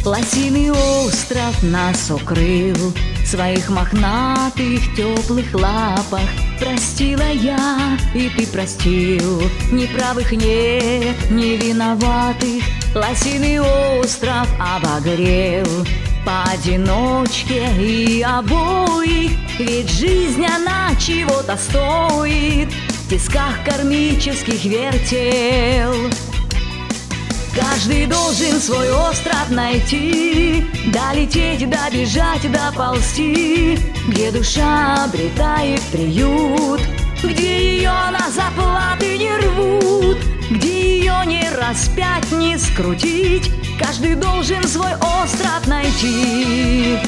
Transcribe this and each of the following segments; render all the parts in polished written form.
Лосиный остров нас укрыл в своих мохнатых теплых лапах. Простила я, и ты простил, неправых нет, не виноватых. Лосиный остров обогрел поодиночке и обоих, ведь жизнь она чего-то стоит в тисках кармических вертел. Каждый должен свой остров найти, долететь, добежать, доползти, где душа обретает приют, где ее на заплаты не рвут, где ее не распять, не скрутить. Каждый должен свой остров найти.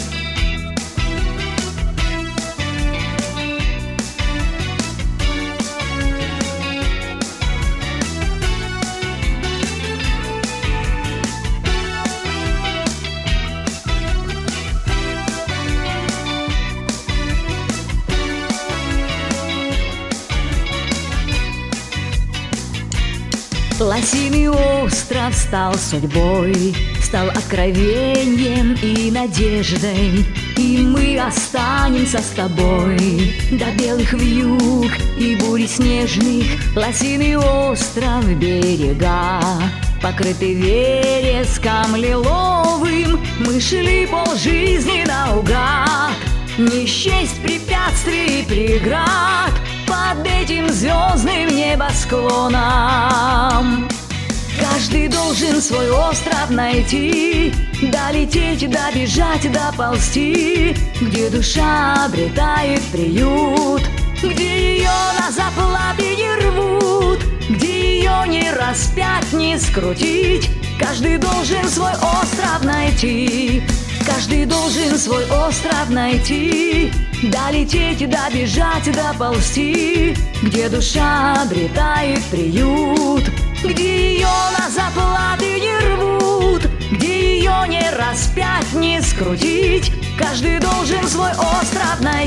Лосиный остров стал судьбой, стал откровением и надеждой, и мы останемся с тобой до белых вьюг и бури снежных. Лосиный остров берега, покрытый вереском лиловым, мы шли полжизни наугад, не счесть препятствий и преград под этим звездным небосклоном. Каждый должен свой остров найти, долететь, добежать, доползти, где душа обретает приют, где ее на заплаты не рвут, где ее не распять, не скрутить. Каждый должен свой остров найти. Каждый должен свой остров найти, долететь, добежать, доползти, где душа обретает приют, где ее на заплаты не рвут, где ее не распять, не скрутить. Каждый должен свой остров найти.